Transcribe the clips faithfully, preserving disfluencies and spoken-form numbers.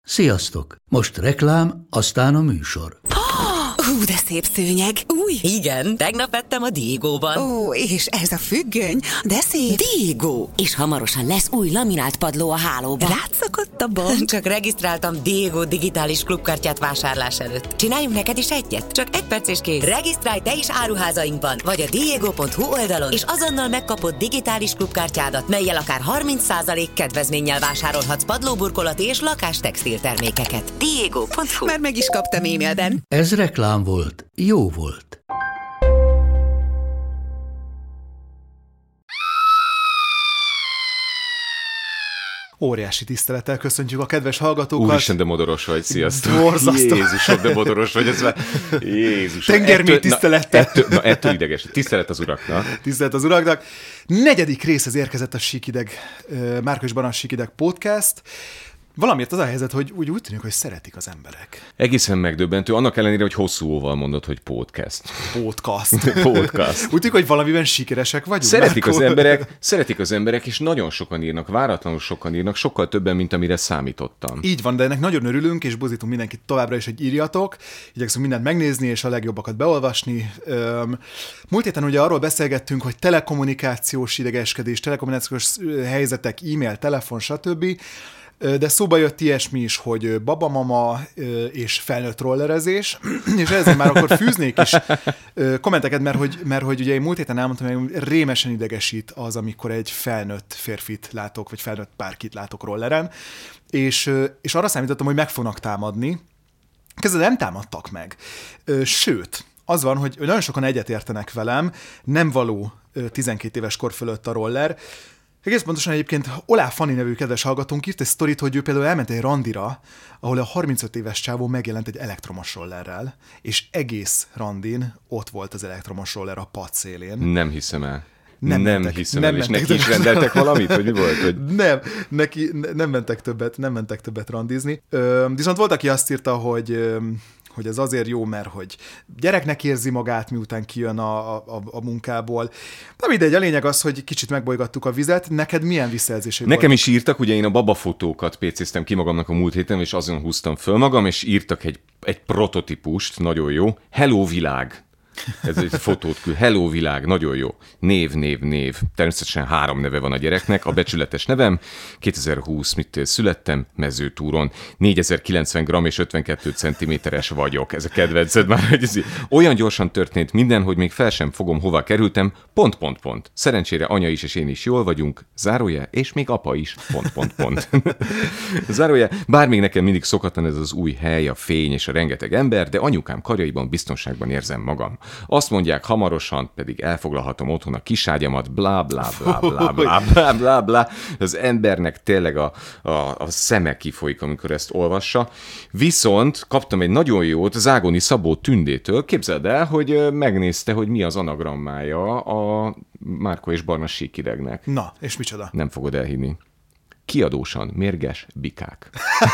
Sziasztok! Most reklám, aztán a műsor. Hú, de szép szőnyeg. Új. Igen, tegnap vettem a Diegóban. Ó, és ez a függöny, de szép. Diegó. És hamarosan lesz új laminált padló a hálóban. Rátszakadt a bank. Csak regisztráltam Diegó digitális klubkártyát vásárlás előtt. Csináljunk neked is egyet? Csak egy perc és kész. Regisztrálj te is áruházainkban, vagy a diego pont hu oldalon, és azonnal megkapod digitális klubkártyádat, mellyel akár harminc százalék kedvezménnyel vásárolhatsz padlóburkolati és lakástextil termékeket. diego pont hu. Már meg is kaptam e-mailben. Ez reklám volt, jó volt. Óriási tisztelettel köszöntjük a kedves hallgatókat. Úristen, de modoros vagy, sziasztok. Borzasztó. Jézusom, de modoros vagy, ez már... Jézusom. Tengermély tisztelettel. Na, ettől, na, ettől ideges. Tisztelet az uraknak. Tisztelet az uraknak. Negyedik részhez érkezett a Síkideg, Márka és Barna Síkideg podcast. Valamiért az a helyzet, hogy úgy, úgy tűnik, hogy szeretik az emberek. Egészen megdöbbentő, annak ellenére, hogy hosszú óval mondod, hogy podcast. Podcast. Podcast. Úgy tűnik, hogy valamiben sikeresek vagyunk. Szeretik Márko? az emberek, szeretik az emberek, és nagyon sokan írnak, váratlanul sokan írnak, sokkal többen, mint amire számítottam. Így van, de ennek nagyon örülünk, és buzdítunk mindenkit továbbra is, hogy írjatok. Igyekszünk mindent megnézni, és a legjobbakat beolvasni. Múlt héten ugye arról beszélgettünk, hogy telekommunikációs idegeskedés, telekommunikációs helyzetek, e-mail, telefon, stb., de szóba jött ilyesmi is, hogy babamama és felnőtt rollerezés, és ezzel már akkor fűznék is kommenteket, mert hogy, mert hogy ugye én múlt héten elmondtam, hogy rémesen idegesít az, amikor egy felnőtt férfit látok, vagy felnőtt párkit látok rolleren, és, és arra számítottam, hogy meg fognak támadni. Kezdve nem támadtak meg. Sőt, az van, hogy nagyon sokan egyetértenek velem, nem való tizenkét éves kor fölött a roller. Egész pontosan egyébként Olá Fanni nevű kedves hallgatónk írt egy sztorit, hogy ő például elment egy randira, ahol a harmincöt éves csávó megjelent egy elektromos rollerrel, és egész randin ott volt az elektromos roller a pad szélén. Nem hiszem el. Nem, nem mentek, hiszem nem el, és mentek, neki is rendeltek valamit, hogy mi volt? Hogy... Nem, neki nem mentek többet, nem mentek többet randizni. Ö, viszont volt, aki azt írta, hogy... Ö, hogy ez azért jó, mert hogy gyereknek érzi magát, miután kijön a, a, a munkából. De mindegy, a lényeg az, hogy kicsit megbolygattuk a vizet. Neked milyen visszajelzései Nekem volt? is írtak, ugye én a babafotókat pécéztem ki magamnak a múlt héten, és azon húztam föl magam, és írtak egy, egy prototípust, nagyon jó. Hello világ! Ez egy fotót küld. Hello világ, nagyon jó. Név, név, név. Természetesen három neve van a gyereknek. A becsületes nevem, kétezer-húsz, mitől születtem, mezőtúron. négyezer-kilencven gramm és ötvenkettő centiméteres vagyok. Ez a kedvenced már, hogy ez olyan gyorsan történt minden, hogy még fel sem fogom, hova kerültem. Pont, pont, pont. Szerencsére anya is és én is jól vagyunk. Zárója, és még apa is. Pont, pont, pont. Zárója, bár még nekem mindig szokatlan ez az új hely, a fény és a rengeteg ember, de anyukám karjaiban biztonságban érzem magam. Azt mondják, hamarosan pedig elfoglalhatom otthon a kiságyamat, blá, blá, blá, blá, blá, blá, blá, blá. Az embernek tényleg a, a, a szeme kifolyik, amikor ezt olvassa. Viszont kaptam egy nagyon jót Zágoni Szabó Tündétől. Képzeld el, hogy megnézte, hogy mi az anagrammája a Márka és Barna Síkidegnek. Na, és micsoda? Nem fogod elhinni. Kiadósan mérges bikák.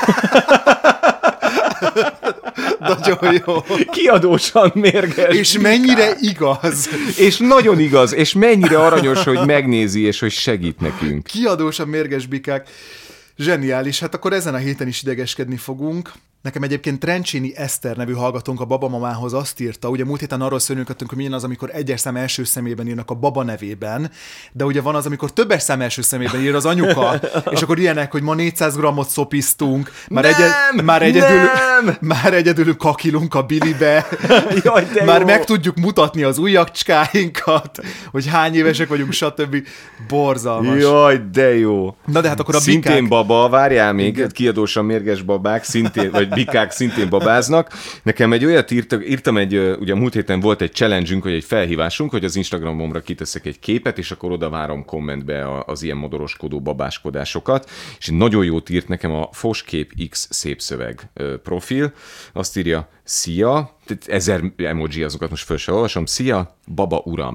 Nagyon jó. Kiadósan mérges. És mennyire igaz. És nagyon igaz, és mennyire aranyos, hogy megnézi, és hogy segít nekünk. Kiadósan mérges bikák. Zseniális. Hát akkor ezen a héten is idegeskedni fogunk. Nekem egyébként Trencsényi Eszter nevű hallgatónk a babamamához azt írta, ugye múlt héten arról szörnyűködtünk, hogy milyen az, amikor egyes szám első szemében írnak a baba nevében, de ugye van az, amikor többes szám első szemében ír az anyuka, és akkor ilyenek, hogy ma négyszáz grammot szopiztunk, már, nem, egyed, már, egyedül, nem. már egyedül kakilunk a bilibe, Jaj, de már jó. meg tudjuk mutatni az ujjacskáinkat, hogy hány évesek vagyunk, stb. Borzalmas. Jaj, de jó. Na de hát akkor a szintén bikák... baba, várjál még, kiadósan mérges babák, szintén, vagy bikák szintén babáznak. Nekem egy olyat írtam, írtam egy, ugye múlt héten volt egy challenge-ünk, vagy egy felhívásunk, hogy az Instagramomra kiteszek egy képet, és akkor oda várom kommentbe az ilyen modoroskodó babáskodásokat, és nagyon jót írt nekem a Foskép X szépszöveg profil. Azt írja, szia, ezer emoji, azokat most föl sem olvasom, szia, baba uram.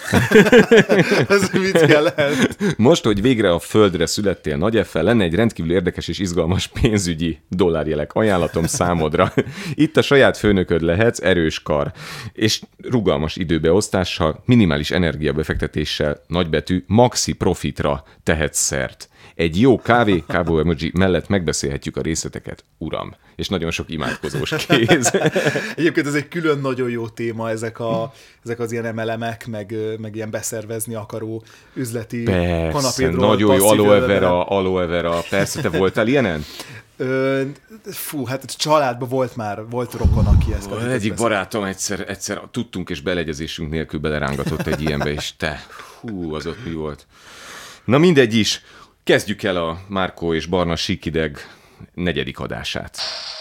Ez mit jelent? Most, hogy végre a földre születtél Nagy F-fel, lenne egy rendkívül érdekes és izgalmas pénzügyi dollárjelek ajánlatom számodra. Itt a saját főnököd lehetsz, erős kar, és rugalmas időbeosztással, minimális energiabefektetéssel, nagybetű, maxi profitra tehetsz szert. Egy jó kávé, kávó emoji mellett megbeszélhetjük a részleteket, uram. És nagyon sok imádkozós kéz. Egyébként ez egy külön nagyon jó téma, ezek, a, ezek az ilyen emelemek, meg, meg ilyen beszervezni akaró üzleti persze, kanapédról. nagyon jó, aloe vera, aloe vera. Persze, te voltál ilyenen? Ö, fú, hát családban volt már, volt rokon, aki ezt... Oh, egyik barátom egyszer, egyszer tudtunk és beleegyezésünk nélkül belerángatott egy ilyenbe, és te, hú, az ott mi volt. Na mindegy is. Kezdjük el a Márkó és Barna Síkideg negyedik adását.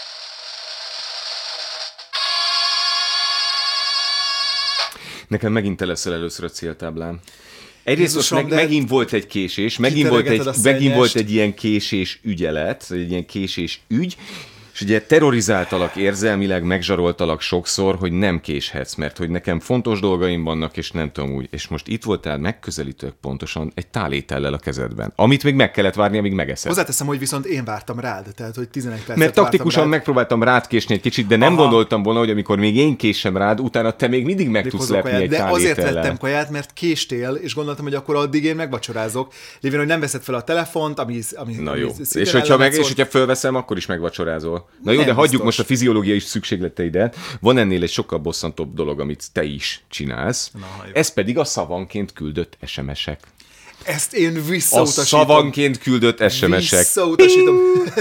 Nekem megint te leszel először a céltáblán. Egyrészt most meg, megint volt egy késés, megint volt egy, megint volt egy ilyen késés ügyelet, egy ilyen késés ügy, és ugye terrorizáltalak érzelmileg, megzsaroltalak sokszor, hogy nem késhetsz, mert hogy nekem fontos dolgaim vannak, és nem tudom úgy. És most itt voltál megközelítők pontosan egy tálétellel a kezedben, amit még meg kellett várni, amíg megeszed. Hozzáteszem, hogy viszont én vártam rád, tehát hogy tizenegy percet mert taktikusan rád. megpróbáltam rád késni egy kicsit, de nem Aha. gondoltam volna, hogy amikor még én késem rád, utána te még mindig meg még tudsz lepni kaját, egy tálétellel. De azért vettem kaját, mert késtél, és gondoltam, hogy akkor addig én megvacsorázok. Lévén, hogy nem veszed fel a telefont, ami, ami Na ami jó. És hogyha, meg, és hogyha fölveszem, akkor is megvacsorázol. Na jó, nem de hagyjuk most a fiziológiai szükségleteidet. Van ennél egy sokkal bosszantóbb dolog, amit te is csinálsz. Na, ez pedig a szavanként küldött es em es-ek. Ezt én visszautasítom. A szavanként küldött es em es-ek. Visszautasítom.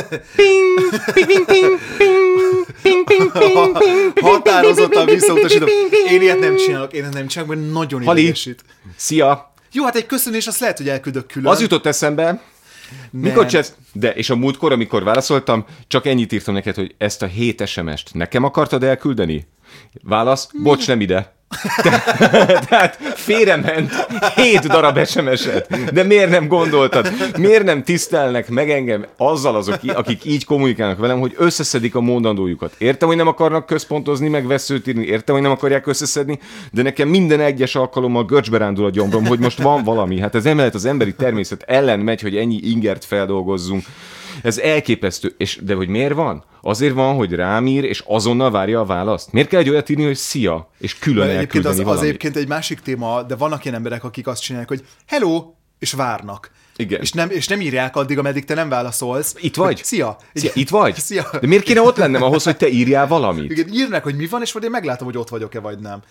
Határozottan visszautasítom. Én ilyet nem csinálok, én nem csinálok, mert nagyon idegesít. Szia! Jó, hát egy köszönés, azt lehet, hogy elküldök külön. Az jutott eszembe, mikor csinálsz? De, és a múltkor, amikor válaszoltam, csak ennyit írtam neked, hogy ezt a hét es em es-t nekem akartad elküldeni? Válasz, bocs, nem ide. Te, tehát félrement hét darab es em es-et. De miért nem gondoltad? Miért nem tisztelnek meg engem azzal azok, akik így kommunikálnak velem, hogy összeszedik a mondandójukat? Értem, hogy nem akarnak központozni, meg veszőt írni, értem, hogy nem akarják összeszedni, de nekem minden egyes alkalommal görcsbe rándul a gyomrom, hogy most van valami. Hát ez emellett az emberi természet ellen megy, hogy ennyi ingert feldolgozzunk. Ez elképesztő. És, de hogy miért van? Azért van, hogy rám ír, és azonnal várja a választ. Miért kell egy olyat írni, hogy szia, és külön de elküldeni az, valamit? Az egyébként egy másik téma, de vannak ilyen emberek, akik azt csinálják, hogy hello, és várnak. Igen. És nem, és nem írják addig, ameddig te nem válaszolsz. Itt vagy? Hogy, szia. Szia. Itt vagy? Szia. De miért kéne ott lennem ahhoz, hogy te írjál valamit? Igen, írnak, hogy mi van, és majd én meglátom, hogy ott vagyok-e, vagy nem.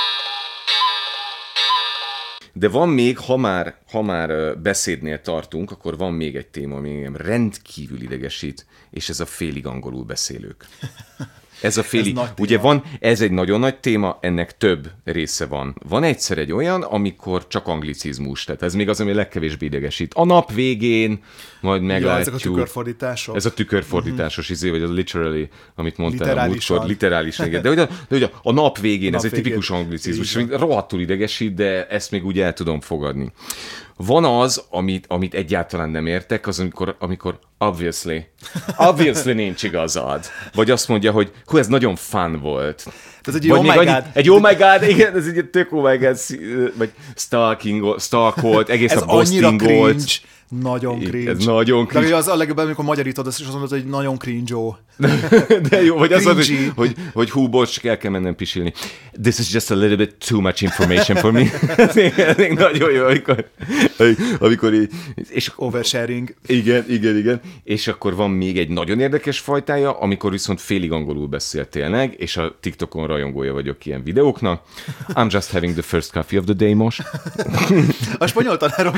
De van még, ha már, ha már beszédnél tartunk, akkor van még egy téma, ami engem rendkívül idegesít, és ez a félig angolul beszélők. Ez a félig, ez ugye van, ez egy nagyon nagy téma, ennek több része van. Van egyszer egy olyan, amikor csak anglicizmus, tehát ez még az, ami legkevésbé idegesít. A nap végén, majd meglátjuk. Ja, ezek a tükörfordítások. Ez a tükörfordításos uh-huh. izé, vagy az literally, amit mondtál a múltkor, literális, igen. De, ugye, de ugye a nap végén, a nap ez végén. Egy tipikus anglicizmus, és rohadtul idegesít, de ezt még úgy el tudom fogadni. Van az, amit, amit egyáltalán nem értek, az amikor, amikor obviously, obviously nincs igazad. Vagy azt mondja, hogy hú, ez nagyon fun volt. Tehát egy oh my god. Annyi, egy oh my god, igen, ez egy tök oh my god, vagy stalking, stalkolt, egész a ghostingolt. Nagyon cringe. Ez nagyon cringe. De az a legjobb, amikor magyarítod, azt is azt mondod, hogy nagyon cringe-ó. De jó, vagy az az, hogy, hogy, hogy hú, bocs, el kell mennem pisilni. This is just a little bit too much information for me. Ez még nagyon jó, amikor, amikor így... És oversharing. Igen, igen, igen. És akkor van még egy nagyon érdekes fajtája, amikor viszont félig angolul beszél tényleg, és a TikTokon rajongója vagyok ilyen videóknak. I'm just having the first coffee of the day most. A spanyol tanárom...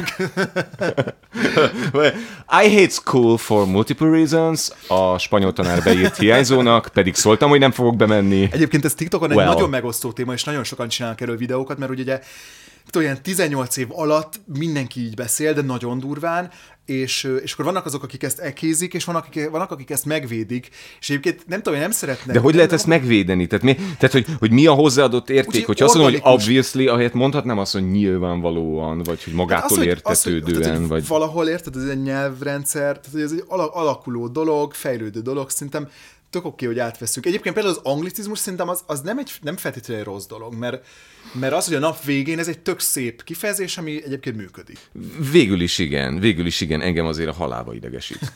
I hate school for multiple reasons. A spanyol tanár beírt hiányzónak, pedig szóltam, hogy nem fogok bemenni. Egyébként ez TikTokon well. egy nagyon megosztó téma, és nagyon sokan csinálnak erről videókat, mert ugye olyan tizennyolc év alatt mindenki így beszél, de nagyon durván, és, és akkor vannak azok, akik ezt ekézik, és vannak akik, vannak, akik ezt megvédik, és egyébként nem tudom, nem szeretnek. De hogy lehet ezt megvédeni? Tehát, mi, tehát hogy, hogy mi a hozzáadott érték? Úgy, hogyha azt mondom, hogy obviously, ahelyett mondhatnám azt, hogy nyilvánvalóan, vagy hogy magától hát az, értetődően. Az, hogy, vagy... Valahol érted, ez egy nyelvrendszer, tehát hogy ez egy alakuló dolog, fejlődő dolog, szerintem tök oké, hogy átveszünk. Egyébként például az anglicizmus szerintem az, az nem, egy, nem feltétlenül egy rossz dolog, mert, mert az, hogy a nap végén ez egy tök szép kifejezés, ami egyébként működik. Végül is igen, végül is igen, engem azért a halálba idegesít.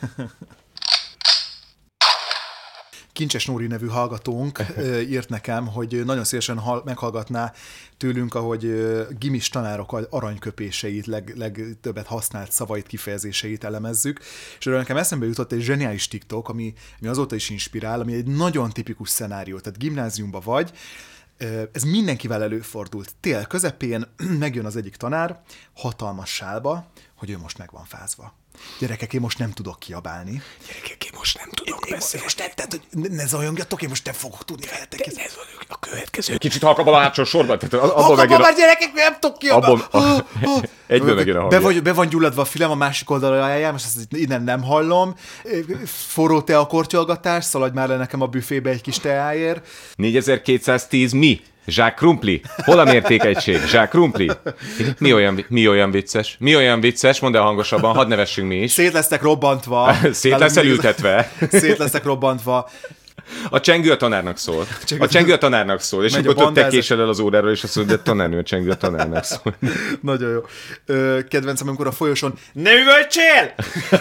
Kincses Nóri nevű hallgatónk írt nekem, hogy nagyon szívesen hall, meghallgatná tőlünk, ahogy gimis tanárok aranyköpéseit, leg, legtöbbet használt szavait, kifejezéseit elemezzük. És erről nekem eszembe jutott egy zseniális TikTok, ami, ami azóta is inspirál, ami egy nagyon tipikus szenárió. Tehát gimnáziumban vagy, ez mindenkivel előfordult. Tél közepén megjön az egyik tanár, hatalmas sálba, hogy ő most meg van fázva. Gyerekek, én most nem tudok kiabálni. Gyerekek, én most nem tudok én beszélni. Most nem, tehát, hogy ne, ne zajongjatok, én most nem fogok tudni veletek. Ez vagyok a következő. Kicsit halkabb a hátsó sorban, tehát abban Halkabb megjön a... már gyerekek, nem tudok kiabálni. Abban... Egyből megjön a hangja. Be, vagy, be van gyulladva a fülem a másik oldalra, most ezt innen nem hallom. Forró tea kortyolgatás, szaladj már le nekem a büfébe egy kis teáért. négyezer-kétszáztíz mi? Zsák krumpli? Hol a mértékegység? Zsák krumpli? Mi olyan, mi olyan vicces? Mi olyan vicces? Mondd el hangosabban, hadd nevessünk mi is. Szét lesztek robbantva. Szét leszel ültetve. Szét lesztek robbantva. A csengő a tanárnak szól. A csengő a tanárnak szól. És akkor több te késel el az óráról, és azt mondod, de tanárnő, a csengő a tanárnak szól. Nagyon jó. Kedvencem, amikor a folyosón ne üvöltsél!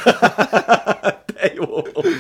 De jó.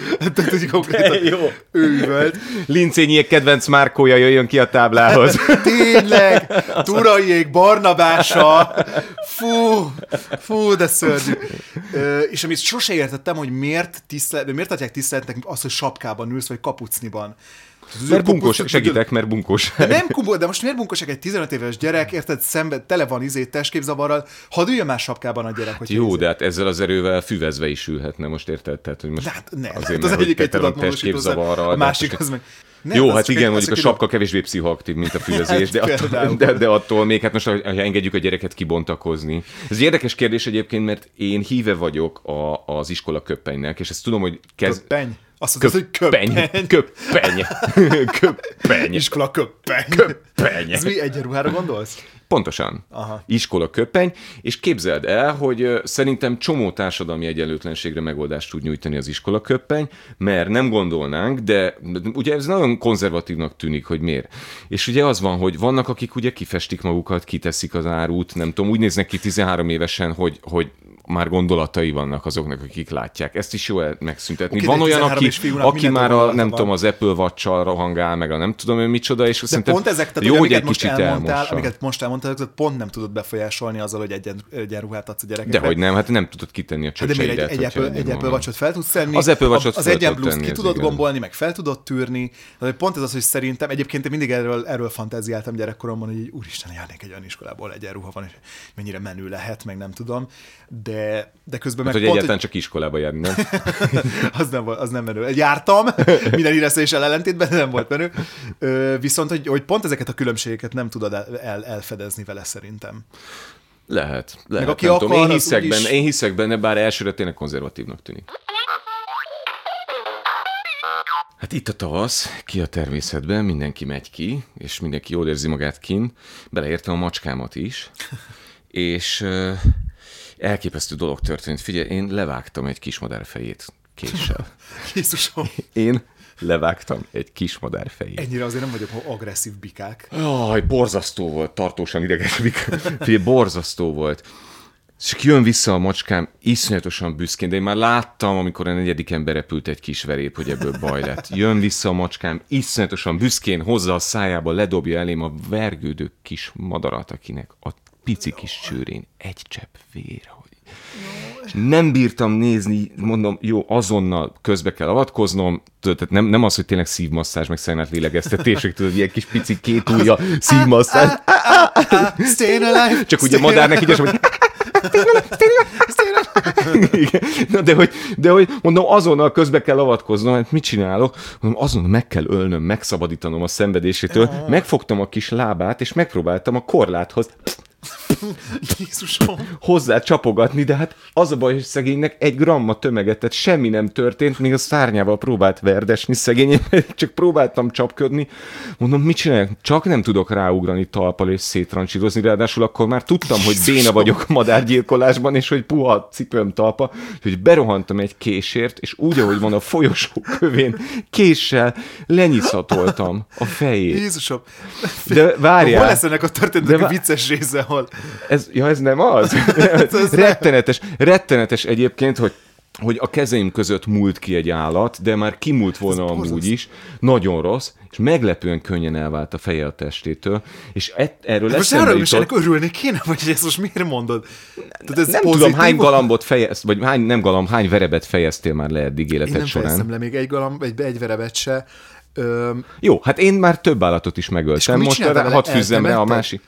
De jó. Ő üvölt. Lincényiek kedvenc márkója jöjjön ki a táblához. Tényleg! Turaiék, Barnabása. Fú, fú, de szörnyű. Ö, és amit sose értettem, hogy miért, tisztelet, miért adják tiszteletnek azt, hogy sapkában ülsz, vagy kapucniban. Mert bunkós, segítek, mert bunkós. De nem kumbó, de most miért bunkósak egy tizenöt éves gyerek, érted, szembe, tele van izé, testképzavarral, hadd üljön már sapkában a gyerek. Hogy jó, izé. De hát ezzel az erővel füvezve is ülhetne, most érted? Tehát, hogy most de hát ne, azért, hát az egyik egy tudatmódosítóval, a másik az meg... Nem, jó, hát igen, mondjuk a sapka kevésbé pszichoaktív, mint a füvezés, de, attól, de, de attól még, hát most, hogy engedjük a gyereket kibontakozni. Ez egy érdekes kérdés egyébként, mert én híve vagyok a, az iskola köppenynek, és ezt tudom, hogy kezd... Köppeny? Azt mondod, hogy köppeny. Köppeny. Köppeny. Iskola köppeny. Köppeny. Ez mi, egyenruhára gondolsz? Pontosan. Aha. Iskola köppeny, és képzeld el, hogy szerintem csomó társadalmi egyenlőtlenségre megoldást tud nyújtani az iskola köppeny, mert nem gondolnánk, de ugye ez nagyon konzervatívnak tűnik, hogy miért. És ugye az van, hogy vannak, akik ugye kifestik magukat, kiteszik az árut, nem tudom, úgy néznek ki tizenhárom évesen, hogy, hogy már gondolatai vannak azoknak, akik látják. Ezt is jó megszüntetni. Okay, van olyan, aki, aki már a, nem van. tudom, az Apple Watch-sal rohangál, meg a nem tudom én micsoda, és de pont ezek, tehát, jó, hogy amiket egy most kicsit elmondtál, elmossa. amiket most elmondtál, pont nem tudod befolyásolni azzal, hogy egyen, egyenruhát adsz a gyerekekre. Dehogy nem, hát nem tudod kitenni a csöcseidet. De miért egy, egy, Apple, egy Apple Watch-ot fel tudsz tenni, az Apple Watch-ot az egyen blues ki tudod gombolni, meg fel tudod tűrni. De pont ez az, hogy szerintem, egyébként én mindig erről, erről fantáziáltam gyerekkoromban, hogy úristen, járnék egy olyan iskolából, egyenruha van, és mennyire menő lehet, meg nem tudom. De, de közben hát, meg hogy pont, egyáltalán csak iskolába járni, nem? az, nem az nem menő. Jártam, minden íresztéssel ellentétben, nem volt menő. Viszont, hogy, hogy pont ezeket a különbségeket nem tudod el, el, elfedezni vele szerintem. Lehet, lehet. Meg aki nem akar, tudom. Én, hiszek úgyis... benne, én hiszek benne, bár elsőre tényleg konzervatívnak tűnik. Hát itt a tavasz, ki a természetben, mindenki megy ki, és mindenki jól érzi magát kin, beleértem a macskámat is, és uh, elképesztő dolog történt. Figyelj, én levágtam egy kismadár fejét késsel. Jézusom! Én levágtam egy kismadár fejét. Ennyire azért nem vagyok agresszív bikák. Jaj, borzasztó volt, tartósan ideges bika. Figyelj, borzasztó volt. És jön vissza a macskám, iszonyatosan büszkén, de én már láttam, amikor a negyediken berepült egy kis verép, hogy ebből baj lett. Jön vissza a macskám, iszonyatosan büszkén, hozza a szájába, ledobja elém a vergődő kis madarat, akinek a pici kis csőrén egy csepp vér, hogy... És nem bírtam nézni, mondom, jó, azonnal közbe kell avatkoznom, tehát nem, nem az, hogy tényleg szívmasszázs, meg szemlát lélegeztetések, tudod, ilyen kis pici két ujja szívmasszázs. Csak ugye madárnak így, hogy... Na, de, hogy, de hogy mondom, azonnal közbe kell avatkoznom, hát mit csinálok? Mondom, azonnal meg kell ölnöm, megszabadítanom a szenvedésétől, megfogtam a kis lábát, és megpróbáltam a korláthoz Jézusom. hozzá csapogatni, de hát az a baj, hogy szegénynek egy gramma tömeget, tehát semmi nem történt, még a szárnyával próbált verdesni szegény, csak próbáltam csapködni. Mondom, mit csinálják? Csak nem tudok ráugrani talpal és széttrancsírozni, ráadásul akkor már tudtam, hogy béna vagyok madárgyilkolásban, és hogy puha a cipőm talpa, hogy berohantam egy késért, és úgy, ahogy van a folyosó kövén, késsel lenyiszatoltam a fejét. Jézusom. De várjál. Hol lesz ennek a történetnek De a vá- vicces része, hol? Ez, ja, ez nem az? ez rettenetes, rettenetes egyébként, hogy hogy a kezeim között múlt ki egy állat, de már kimúlt volna Ez amúgy borzasztó. is. Nagyon rossz, és meglepően könnyen elvált a feje a testétől, és et, erről Most eszembe arra is ennek jutott... örülni kéne, vagy ezt most miért mondod? Tehát ez Nem pozitív? tudom, hány galambot fejez, vagy hány, nem galamb, hány verebet fejeztél már le eddig Én életed nem során? fejeztem le még egy galamb, egy, egy verebet se. Öm, Jó, hát én már több állatot is És megöltem, akkor mit most csináltál arra vele? hadd fűzzem rá a Eltemetted? másik.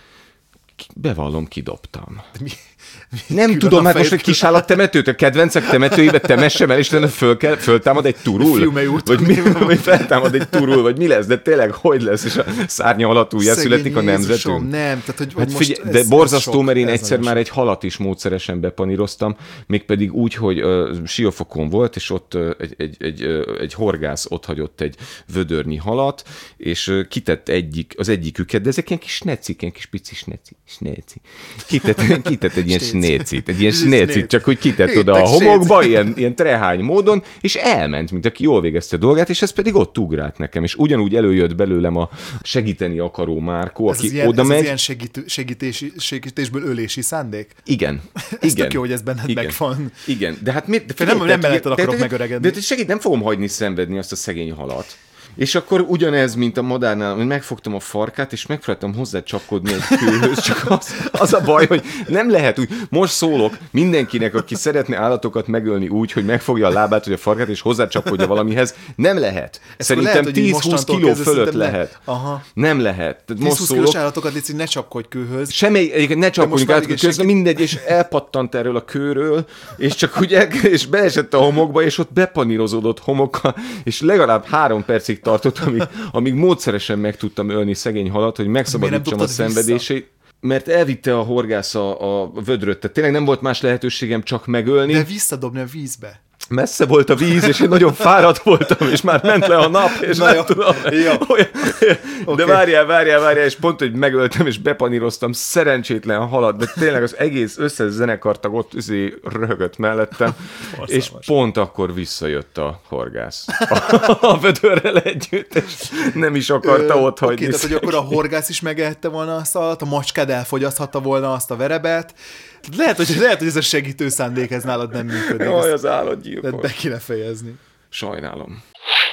Ki- Bevallom, kidobtam. mi, Nem külön tudom, a hát most fejed egy kis állattemetőt, a kedvencek temetőjébe temessem el, és utána föl kell, föltámad egy turul? Fiumei úton. Vagy mi, vagy feltámad egy turul, vagy mi lesz? De tényleg, hogy lesz? És a szárnya alatt újjászületik a Szegény Jézusom, nemzetünk? nem, tehát hogy, hogy Hát most figyelj, ez, de ez borzasztó, sok, mert én ez egyszer nagyon már sok. egy halat is módszeresen bepaníroztam, mégpedig úgy, hogy uh, Siófokon volt, és ott uh, egy, egy, egy, uh, egy horgász ott hagyott egy vödörnyi halat, és uh, kitett egyik, az egyiküket, de ezek ilyen kis snecik, ilyen kis pici sneci, sneci. Kitett, kitett egy ilyen snécit, egy ilyen snécit, csak hogy kitett oda a Hittek homokba, ilyen, ilyen trehány módon, és elment, mint aki jól végezte a dolgát, és ez pedig ott ugrált nekem, és ugyanúgy előjött belőlem a segíteni akaró Márkó, Ez aki az ilyen, oda ez az megy. ilyen segítő, segítési, segítésből ölési szándék? Igen. Ez Igen. tök jó, hogy ez benned Igen. megvan. Igen, de hát mit? De nem- nem tehát- melletted akarok de- de- megöregedni. De, de segít, nem fogom hagyni szenvedni azt a szegény halat. És akkor ugyanez, mint a madárnál, hogy megfogtam a farkát, és megpróbáltam hozzá csapkodni egy kőhöz, csak az, az a baj, hogy nem lehet úgy. Most szólok mindenkinek, aki szeretne állatokat megölni úgy, hogy megfogja a lábát, vagy a farkát, és hozzá csapkodja valamihez. Nem lehet. Ezt Szerintem lehet, hogy így tíz-húsz mostantól kiló kezdve fölött szerintem ne- lehet. Aha. Nem lehet. Tehát most tíz-húsz kilós szólok. állatokat légy, ne csapkodj kőhöz. Semmely, egyébként ne csapkodjunk már át, igen közben senki- mindegy, és elpattant erről a kőről, és csak úgy el, és beesett a homokba, és ott bepanírozódott homokkal, és legalább három percig tartott, amíg, amíg módszeresen meg tudtam ölni szegény halat, hogy megszabadítsam a dobtad vissza? szenvedését. Mert elvitte a horgász a, a vödröt, tehát tényleg nem volt más lehetőségem csak megölni. De visszadobni a vízbe. Messze volt a víz, és én nagyon fáradt voltam, és már ment le a nap, és Na nem jó. tudom. Jó. Olyan, de Oké. várjál, várjál, várjál, és pont, hogy megöltem, és bepaníroztam szerencsétlen halat, de tényleg az egész összes zenekartag ott üzé röhögött mellettem, és pont akkor visszajött a horgász. A, a vödörrel együtt, és nem is akarta Ö, ott hagyni. Oké, tehát hogy akkor a horgász is megehette volna azt a halat, a macskád elfogyaszthatta volna azt a verebet. Lehet, hogy, lehet, hogy ez a segítő szándék, ez nálad nem működik. Jaj, Ezt az állatgyilkos. be kéne fejezni. Sajnálom.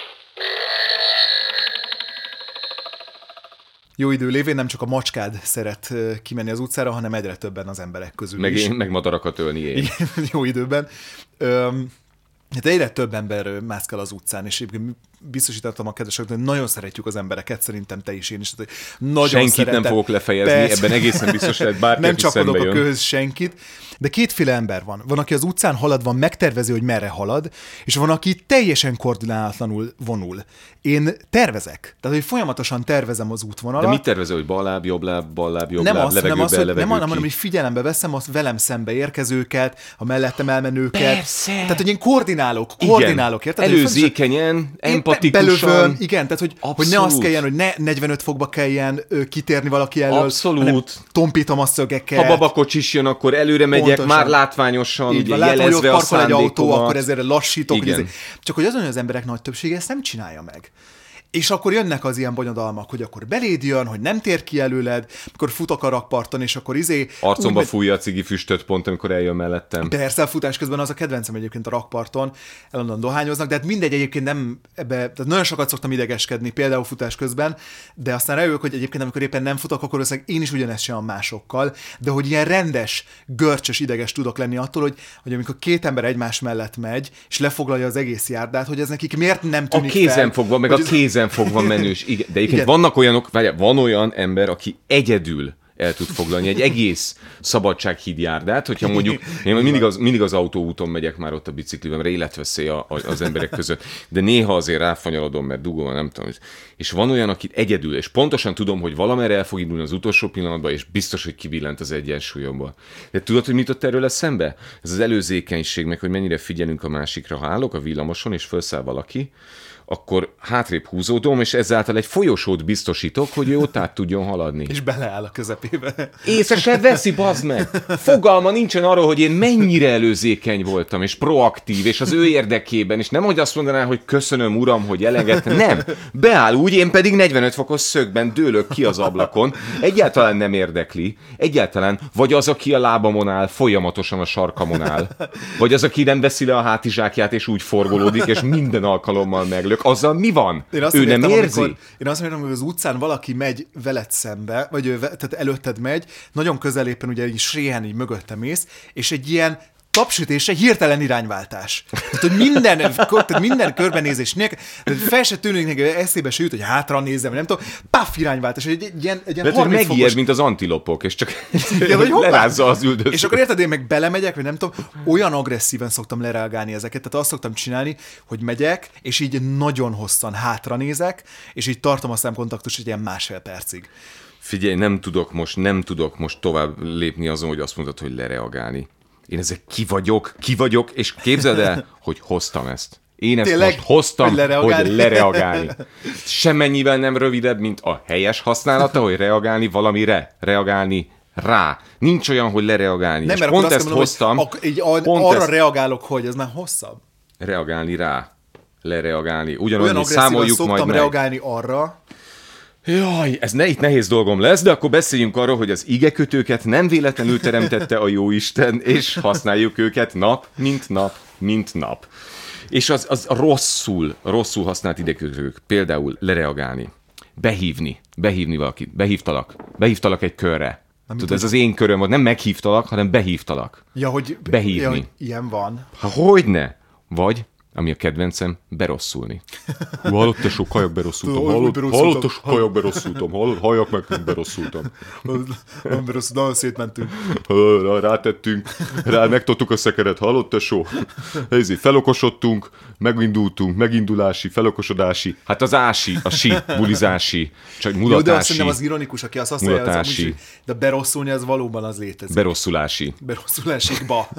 Jó idő lévén nem csak a macskád szeret ö, kimenni az utcára, hanem egyre többen az emberek közül Meg is. én, meg madarakat ölni én. Igen, jó időben. Öm, hát egyre több ember ö, mászkál az utcán, és egyébként biztosítottam a kedveseknek, hogy nagyon szeretjük az embereket, szerintem te is, én is. Tehát, hogy nagyon Senkit szeretem. nem fogok lefejezni, Persze. ebben egészen biztos lehet bárki, Nem aki csapodok szembe a jön. köhöz senkit, de kétféle ember van. Van, aki az utcán haladva megtervezi, hogy merre halad, és van, aki teljesen koordinálatlanul vonul. Én tervezek. Tehát, hogy folyamatosan tervezem az útvonalat. De mit tervezel, hogy bal láb, jobb láb, bal láb, jobb nem láb, az, levegő nem az, be, hogy, levegő nem hanem, ki? hanem, hogy figyelembe veszem a velem szembe érkezőket, a mellettem elmenőket. Persze. Tehát, hogy én koordinálok, Igen. koordinálok, érted? Hogy fontos, Előzékenyen, én empatikusan. belövöm, igen, tehát hogy, hogy ne az Abszolút. kelljen, hogy ne negyvenöt fokba kelljen ö, kitérni valaki elől, Abszolút. hanem tompítom a szögeket. Ha babakocsis jön, akkor előre megyek, Pontosan. már látványosan, Így ugye van, látom, hogy ott jelezve a parkol egy autó, szándékomat. akkor ezért lassítok. Hogy Igen. ezért. Csak hogy azon, hogy az emberek nagy többsége ezt nem csinálja meg. És akkor jönnek az ilyen bonyodalmak, hogy akkor beléd jön, hogy nem tér ki előled, akkor futok a rakparton, és akkor izé... Arcomba úgy- fújja a cigi füstöt pont, amikor eljön mellettem. Persze, a futás közben az a kedvencem egyébként a rakparton, elandóan dohányoznak, de hát mindegy, egyébként nem ebbe, tehát nagyon sokat szoktam idegeskedni, például futás közben, de aztán rájövök, hogy egyébként amikor éppen nem futok, akkor valószínűleg én is ugyanezt csinálom másokkal, de hogy ilyen rendes, görcsös, ideges tudok lenni attól, hogy, hogy amikor két ember egymás mellett megy, és lefoglalja az egész járdát, hogy ez nekik miért nem A tűnik kézen fel, fogva, meg hogy a ez- kézen fogva menős. Igen. De egyébként Igen. vannak olyanok, várjál, van olyan ember, aki egyedül el tud foglalni egy egész Szabadsághídjárdát, hogyha mondjuk, én mindig az, mindig az autóúton megyek már ott a biciklivel, mert életveszély a, a, az emberek között, de néha azért ráfanyalodom, mert dugom, nem tudom. És van olyan, akit egyedül, és pontosan tudom, hogy valamerre el fog indulni az utolsó pillanatban, és biztos, hogy kibillent az egyensúlyomból. De tudod, hogy mit ott erről eszembe? Ez az előzékenység, meg hogy mennyire figyelünk a másikra. Ha állok a villamoson, és felszáll valaki, akkor hátrébb húzódom, és ezáltal egy folyosót biztosítok, hogy ő ott át tudjon haladni. És beleáll a közepébe. Észre se veszi, bazd meg! Fogalma nincsen arról, hogy én mennyire előzékeny voltam, és proaktív, és az ő érdekében, és nem, hogy azt mondaná, hogy köszönöm, uram, hogy eleget. Nem. Beáll úgy, én pedig negyvenöt fokos szögben dőlök ki az ablakon. Egyáltalán nem érdekli. Egyáltalán. Vagy az, aki a lábamon áll, folyamatosan a sarkamon áll. Vagy az, aki nem veszi le a hátizsákját, és úgy forgolódik, és minden alkalommal meglök. Azzal mi van? Én azt ő értem, nem érzi? Amikor, én azt mondom, hogy az utcán valaki megy veled szembe, vagy ő, tehát előtted megy, nagyon közeléppen ugye így séhen így mögötte mész, és egy ilyen tapsütésre hirtelen irányváltás. Tehát, hogy minden, tehát minden körbenézés nélkül, fel se tűnik neki, eszébe se jut, hogy hátra nézem, nem tudom, paff irányváltás, egy, egy ilyen, egy ilyen harminc megijed, fokos... mint az antilopok, és csak ja, lerázza az üldözőt. És akkor érted, én meg belemegyek, vagy nem tudom, olyan agresszíven szoktam lereagálni ezeket, tehát azt szoktam csinálni, hogy megyek, és így nagyon hosszan hátra nézek, és így tartom a szemkontaktust egy ilyen másfél percig. Figyelj, nem tudok most, nem tudok most tovább lépni azon, hogy azt mondod, hogy lereagálni. Én ezek ki vagyok, ki vagyok, és képzeld el, hogy hoztam ezt. Én ezt Tényleg? most hoztam, hogy lereagálni. hogy lereagálni. Semmennyivel nem rövidebb, mint a helyes használata, hogy reagálni valamire, reagálni rá. Nincs olyan, hogy lereagálni. Nem, mert pont ezt mondom, hoztam. Ak- így a- pont arra ezt... reagálok, hogy ez már hosszabb. Reagálni rá. Lereagálni. Ugyanúgy számoljuk majd meg. reagálni arra. Jaj, ez ne, itt nehéz dolgom lesz, de akkor beszéljünk arról, hogy az igekötőket nem véletlenül teremtette a Jóisten, és használjuk őket nap, mint nap, mint nap. És az, az rosszul, rosszul használt igekötők, például lereagálni, behívni, behívni valakit, behívtalak, behívtalak egy körre. Tudod, ez az én köröm volt, nem meghívtalak, hanem behívtalak. Ja, hogy behívni. Ja, hogy ilyen van. Ha, hogyne? Vagy, ami a kedvencem, berosszulni. Hallott, te sok hajak berosszultam. Hallott, hallott, te sok hajak berosszultam. Hallott, hajak meg berosszultam. Nem berosszult, nagyon szétmentünk. Rátettünk, rá megtottuk a szekeret. Hallott, te sok. Ezért felokosodtunk, megindultunk, megindulási, felokosodási. Hát az ási, a si, bulizási, csak mulatási. Jó, de azt szerintem az ironikus, aki azt használja, az amúgy, de berosszulni, az valóban az létezik. Beroszulási. Beroszulásikba.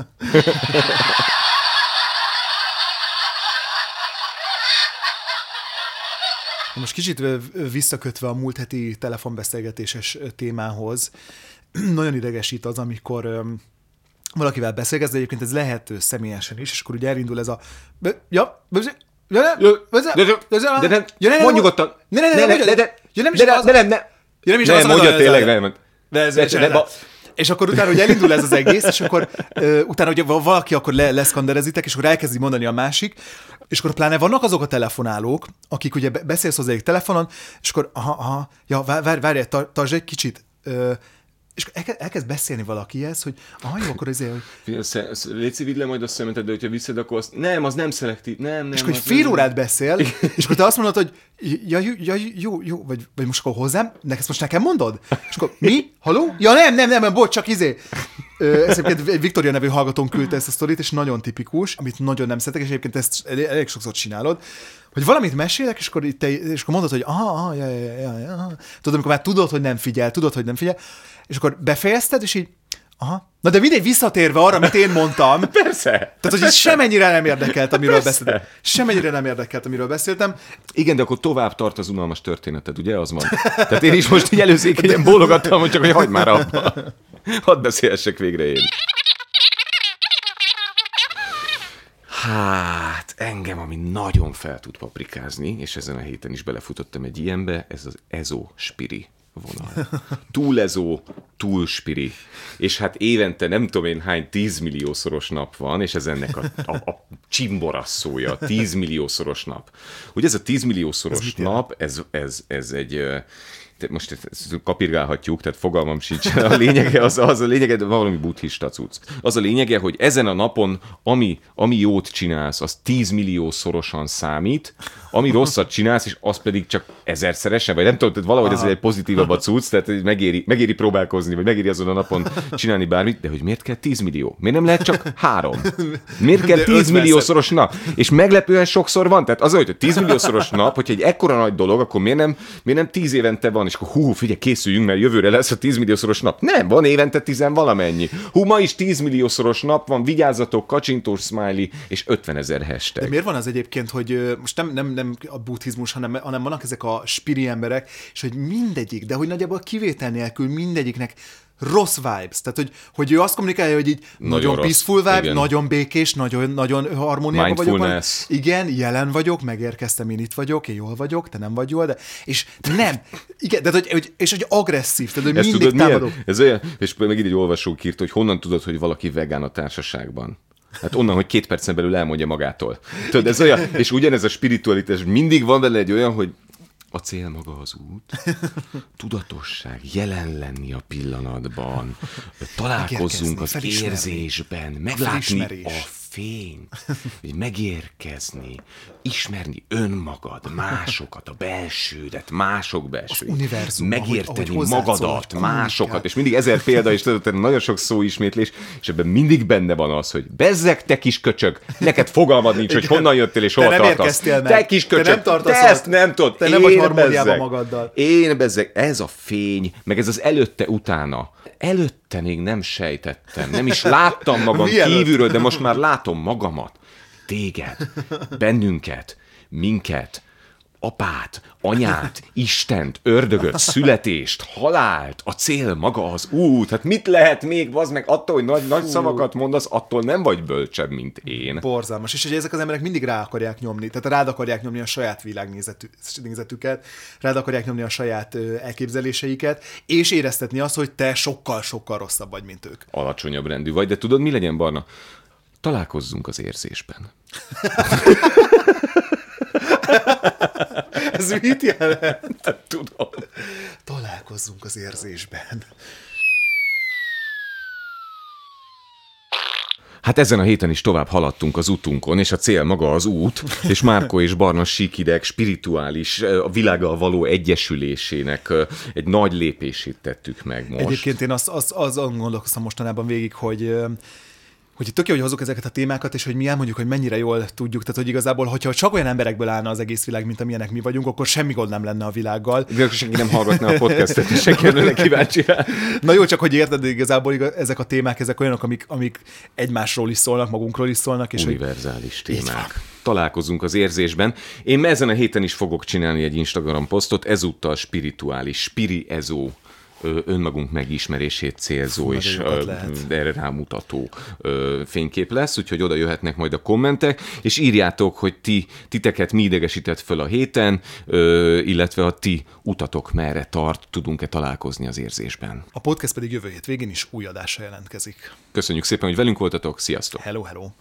Most kicsit visszakötve a múlt heti telefonbeszélgetéses témához, nagyon idegesít az, amikor um, valakivel beszélgetsz, de egyébként ez lehet személyesen is, és akkor ugye elindul ez a... Ja, ja, nem, mondj nyugodtan. Ne, ne, ne, ne, ne, ne, ne, ne, ne, mondja tényleg, nem. És akkor utána, hogy elindul ez az egész, és akkor uh, utána, hogy valaki akkor le, leszkanderezitek, és akkor elkezdi mondani a másik, és akkor pláne vannak azok a telefonálók, akik ugye beszélsz hozzájuk telefonon, és akkor aha, aha, ja, várj, várj, tartsd egy kicsit, uh, és elkezd beszélni valakihez, hogy aha, jó, akkor ezért, hogy... Léci, vidd le majd a szemeted, de hogyha viszed, akkor azt... Nem, az nem szelektív, nem, nem. És akkor egy fél órát beszél, és akkor te azt mondod, hogy ja, ja, jó, jó, vagy, vagy most akkor hozzám, ezt most nekem mondod? És akkor mi? Haló? Ja, nem, nem, nem, nem, bocs, csak izé. Ezt egyébként egy Viktória nevű hallgatón küldte ezt a sztorit, és nagyon tipikus, amit nagyon nem szeretek, és egyébként ezt elég sokszor csinálod, hogy valamit mesélek, és akkor, te, és akkor mondod, hogy aha, aha, ja, ja, ja, ja. Tudod, amikor már tudod, hogy nem figyel, tudod, hogy nem figyel, és akkor befejezted, és így, aha. Na de mindegy, visszatérve arra, amit én mondtam. Persze. Tehát, hogy semennyire nem érdekelt, amiről beszéltem. Semennyire nem érdekelt, amiről beszéltem. Igen, de akkor tovább tart az unalmas történeted, ugye? Az van. Tehát én is most így előzékenyen bólogattam, hogy csak hogy hagyd már abba. Hadd beszélhessek végre én. Hát, engem, ami nagyon fel tud paprikázni, és ezen a héten is belefutottam egy ilyenbe, ez az ezó spiri vonal. Túl ezó, túl spiri. És hát évente nem tudom én hány tízmilliószoros nap van, és ez ennek a, a, a csimborasszója, tízmilliószoros nap. Ugye ez a tízmilliószoros nap, ez, ez, ez egy... most ezt kapirgálhatjuk, tehát fogalmam sincs. A lényege az, az a lényege, de valami buddhista cucc. Az a lényege, hogy ezen a napon, ami, ami jót csinálsz, az tízmilliószorosan számít, ami rosszat csinálsz, és az pedig csak ezerszeresen, vagy nem tudom, tehát valahogy ez egy pozitívabb a cucc, tehát megéri, megéri próbálkozni, vagy megéri azon a napon csinálni bármit, de hogy miért kell tízmillió? Miért nem lehet csak három? Miért kell tízmilliószoros nap? És meglepően sokszor van, tehát az, hogy a tízmilliószoros nap, hogyha egy ekkora nagy dolog, akkor miért nem, miért nem tíz évente van, és akkor hú, figyelj, készüljünk, mert jövőre lesz a tízmilliószoros nap. Nem, van évente tizen valamennyi. Hú, ma is tízmilliószoros nap van, vigyázzatok, kacsintós smiley, és ötvenezer hashtag. De miért van az egyébként, hogy most nem, nem, nem a buddhizmus, hanem, hanem vannak ezek a spiri emberek, és hogy mindegyik, de hogy nagyjából kivétel nélkül mindegyiknek rossz vibes. Tehát, hogy, hogy ő azt kommunikálja, hogy így nagyon, nagyon peaceful vibe, igen. Nagyon békés, nagyon, nagyon harmóniában vagyok. Van. Igen, jelen vagyok, megérkeztem, én itt vagyok, én jól vagyok, te nem vagy jól, de... És nem. Igen, de, hogy, hogy, és hogy agresszív, tehát, hogy ezt mindig tudod, támadok. Milyen? Ez olyan, és megint egy olvasók írt, hogy honnan tudod, hogy valaki vegán a társaságban. Hát onnan, hogy két percen belül elmondja magától. Tudod, ez olyan, és ugyanez a spiritualitás, mindig van benne egy olyan, hogy a cél maga az út, tudatosság, jelen lenni a pillanatban, találkozzunk az érzésben, meglátni a fényt, hogy megérkezni, ismerni önmagad, másokat, a belsődet, mások belsőt, megérteni ahogy, ahogy magadat, szól, másokat, és mindig ezer példa, és tudod, nagyon sok szóismétlés, és ebben mindig benne van az, hogy bezzeg, te kis köcsög, neked fogalmad nincs, hogy honnan jöttél és hova tartasz. Te kis köcsög, te, te ezt nem tudod, te nem vagy harmóniában magaddal. Én bezzeg, ez a fény, meg ez az előtte-utána. Előtte még nem sejtettem, nem is láttam magam kívülről, de most már látom magamat, téged, bennünket, minket, apát, anyát, Istent, ördögöt, születést, halált, a cél maga az út. Hát mit lehet még, bazd meg, attól, hogy nagy, nagy szavakat mondasz, attól nem vagy bölcsebb, mint én. Borzalmas. És hogy ezek az emberek mindig rá akarják nyomni, tehát rád akarják nyomni a saját világnézetüket, rád akarják nyomni a saját elképzeléseiket, és éreztetni azt, hogy te sokkal-sokkal rosszabb vagy, mint ők. Alacsonyabb rendű vagy, de tudod, mi legyen, Barna? Találkozzunk az érzésben. Ez mit jelent? Tudom. Találkozzunk az érzésben. Hát ezen a héten is tovább haladtunk az utunkon, és a cél maga az út, és Márko és Barna síkideg spirituális, a világgal való egyesülésének egy nagy lépését tettük meg most. Egyébként én azt, azt, azt gondolkoztam mostanában végig, hogy... hogy tök jó, hogy hozzuk ezeket a témákat, és hogy mi elmondjuk, hogy mennyire jól tudjuk, tehát hogy igazából, hogyha csak olyan emberekből állna az egész világ, mint amilyenek mi vagyunk, akkor semmi gond nem lenne a világgal. De akkor senki nem hallgatná a podcastet, és senki nem kíváncsi rá. Na jó, csak hogy érted, igazából igaz, ezek a témák, ezek olyanok, amik, amik egymásról is szólnak, magunkról is szólnak. És univerzális hogy... témák. Találkozunk az érzésben. Én ezen a héten is fogok csinálni egy Instagram posztot, ezúttal spirituális, spiri ezó, önmagunk megismerését célzó Fú, és erre rámutató ö, fénykép lesz, úgyhogy oda jöhetnek majd a kommentek, és írjátok, hogy ti, titeket mi idegesített föl a héten, ö, illetve a ti utatok merre tart, tudunk-e találkozni az érzésben. A podcast pedig jövő hét végén is új adásra jelentkezik. Köszönjük szépen, hogy velünk voltatok, sziasztok! Hello, hello!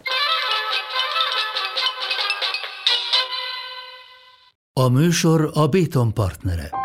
A műsor a Béton partnere.